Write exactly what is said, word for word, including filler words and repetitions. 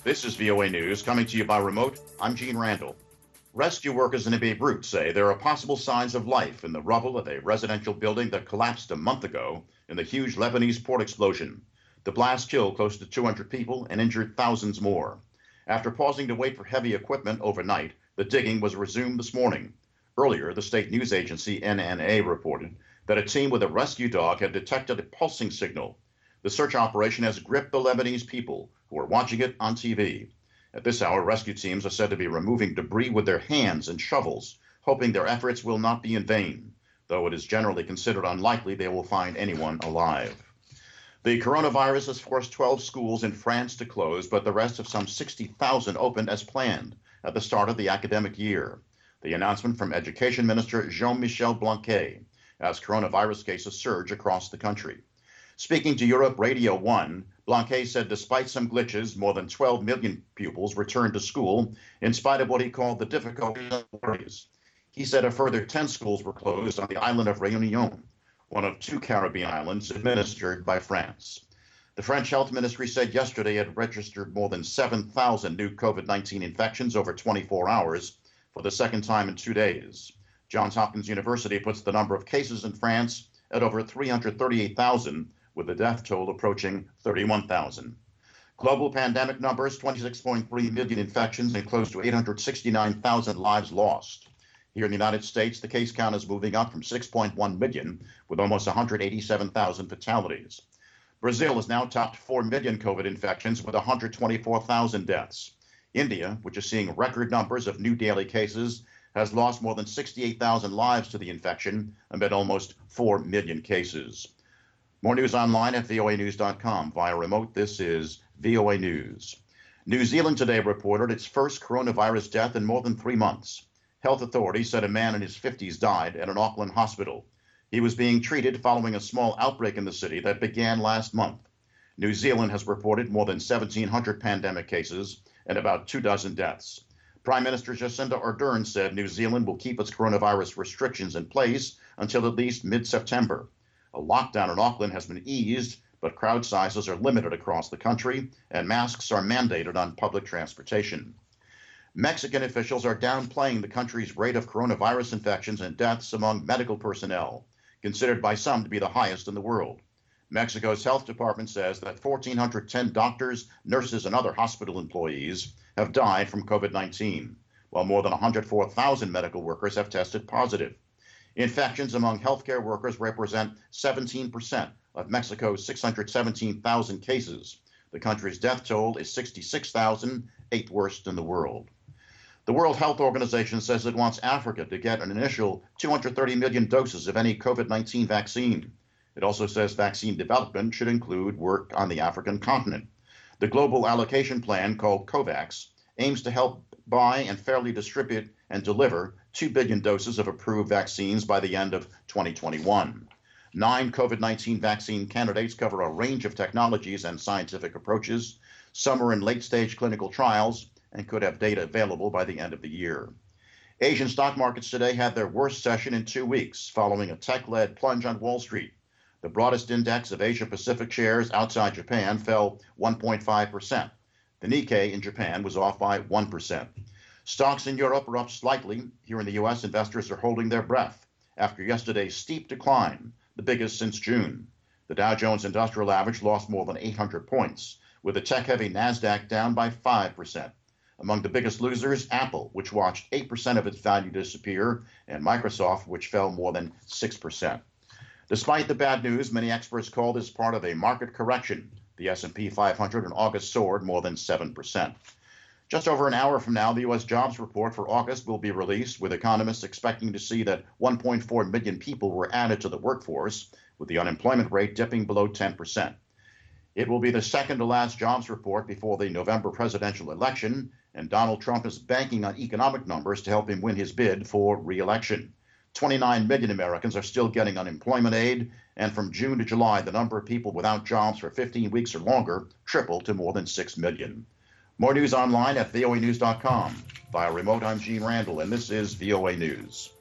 This is V O A News, coming to you by remote. I'm Gene Randall. Rescue workers in Beirut say there are possible signs of life in the rubble of a residential building that collapsed a month ago in the huge Lebanese port explosion. The blast killed close to two hundred people and injured thousands more. After pausing to wait for heavy equipment overnight, the digging was resumed this morning. Earlier, the state news agency N N A reported that a team with a rescue dog had detected a pulsing signal. The search operation has gripped the Lebanese people who are watching it on T V. At this hour, rescue teams are said to be removing debris with their hands and shovels, hoping their efforts will not be in vain, though it is generally considered unlikely they will find anyone alive. The coronavirus has forced twelve schools in France to close, but the rest of some sixty thousand opened as planned at the start of the academic year. The announcement from Education Minister Jean-Michel Blanquer as coronavirus cases surge across the country. Speaking to Europe Radio one, Blanquer said despite some glitches, more than twelve million pupils returned to school in spite of what he called the difficulties and worries. He said a further ten schools were closed on the island of Réunion, one of two Caribbean islands administered by France. The French Health Ministry said yesterday it registered more than seven thousand new COVID nineteen infections over twenty-four hours for the second time in two days. Johns Hopkins University puts the number of cases in France at over three hundred thirty-eight thousand, with the death toll approaching thirty-one thousand. Global pandemic numbers, twenty-six point three million infections and close to eight hundred sixty-nine thousand lives lost. Here in the United States, the case count is moving up from six point one million, with almost one hundred eighty-seven thousand fatalities. Brazil has now topped four million COVID infections with one hundred twenty-four thousand deaths. India, which is seeing record numbers of new daily cases, has lost more than sixty-eight thousand lives to the infection amid almost four million cases. More news online at V O A news dot com. Via remote, this is V O A News. New Zealand today reported its first coronavirus death in more than three months. Health authorities said a man in his fifties died at an Auckland hospital. He was being treated following a small outbreak in the city that began last month. New Zealand has reported more than seventeen hundred pandemic cases and about two dozen deaths. Prime Minister Jacinda Ardern said New Zealand will keep its coronavirus restrictions in place until at least mid-September. A lockdown in Auckland has been eased, but crowd sizes are limited across the country, and masks are mandated on public transportation. Mexican officials are downplaying the country's rate of coronavirus infections and deaths among medical personnel, considered by some to be the highest in the world. Mexico's health department says that one thousand four hundred ten doctors, nurses, and other hospital employees have died from COVID nineteen, while more than one hundred four thousand medical workers have tested positive. Infections among healthcare workers represent seventeen percent of Mexico's six hundred seventeen thousand cases. The country's death toll is sixty-six thousand, eighth worst in the world. The World Health Organization says it wants Africa to get an initial two hundred thirty million doses of any COVID nineteen vaccine. It also says vaccine development should include work on the African continent. The global allocation plan, called COVAX, aims to help buy and fairly distribute and deliver two billion doses of approved vaccines by the end of twenty twenty-one. Nine COVID nineteen vaccine candidates cover a range of technologies and scientific approaches. Some are in late-stage clinical trials and could have data available by the end of the year. Asian stock markets today had their worst session in two weeks, following a tech-led plunge on Wall Street. The broadest index of Asia-Pacific shares outside Japan fell one point five percent. The Nikkei in Japan was off by one percent. Stocks in Europe are up slightly. Here in the U S, investors are holding their breath after yesterday's steep decline, the biggest since June. The Dow Jones Industrial Average lost more than eight hundred points, with the tech-heavy NASDAQ down by five percent. Among the biggest losers, Apple, which watched eight percent of its value disappear, and Microsoft, which fell more than six percent. Despite the bad news, many experts call this part of a market correction. The S and P five hundred in August soared more than seven percent. Just over an hour from now, the U S jobs report for August will be released, with economists expecting to see that one point four million people were added to the workforce, with the unemployment rate dipping below ten percent. It will be the second to last jobs report before the November presidential election, and Donald Trump is banking on economic numbers to help him win his bid for re-election. twenty-nine million Americans are still getting unemployment aid, and from June to July, the number of people without jobs for fifteen weeks or longer tripled to more than six million. More news online at V O A news dot com. Via remote, I'm Gene Randall, and this is V O A News.